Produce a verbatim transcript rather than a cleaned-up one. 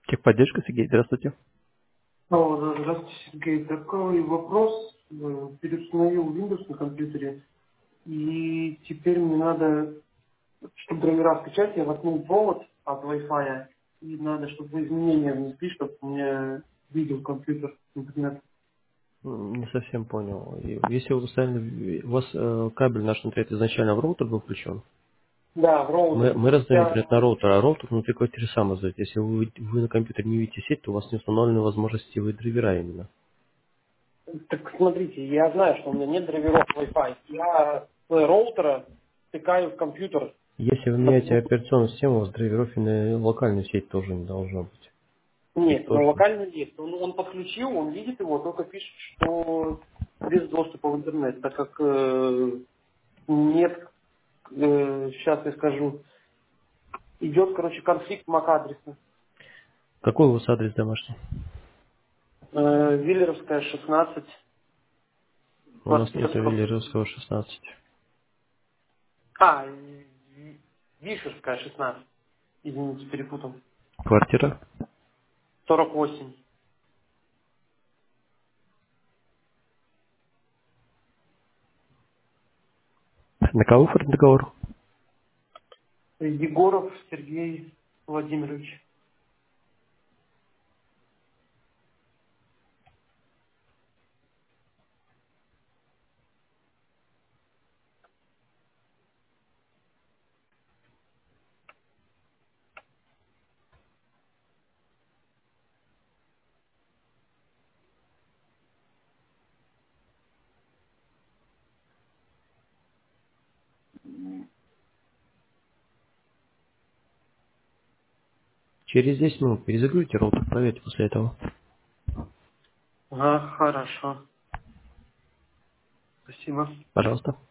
Техподдержка, Сергей, здравствуйте. Алло, да, здравствуйте, Сергей. Такой вопрос. Э, Переустановил Windows на компьютере, и теперь мне надо, чтобы драйвера скачать, я воткнул провод от Wi-Fi, и надо, чтобы вы изменения внесли, чтобы у меня видел компьютер интернет. М, Не совсем понял. И Если вы поставили, у вас э, кабель наш интернет изначально в роутер был включен, Да, в мы, роутер. мы раздаем Я, интернет на роутер, а роутер внутри квартиры сам раздает. Если вы, вы на компьютере не видите сеть, то у вас не установлены возможности вы драйвера именно. так смотрите, я знаю, что у меня нет драйверов Wi-Fi. Я с роутера стыкаю в компьютер. Если вы меняете Например, операционную систему, у вас драйверов и на локальную сеть тоже не должно быть. Их нет, на тоже. локальном есть. Он, он подключил, он видит его, только пишет, что без доступа в интернет, так как э, нет, э, сейчас я скажу, идет, короче, конфликт мак-адреса. Какой у вас адрес домашний? Э, Виллеровская, шестнадцать, У нас квартира нет сорок. Виллеровского шестнадцать. А, Ви- Вишерская, шестнадцать. Извините, перепутал. Квартира? сорок восемь. На кого оформлен договор? Егоров Сергей Владимирович. Через десять минут перезагрузите роутер, проверьте после этого. Ага, хорошо. Спасибо. Пожалуйста.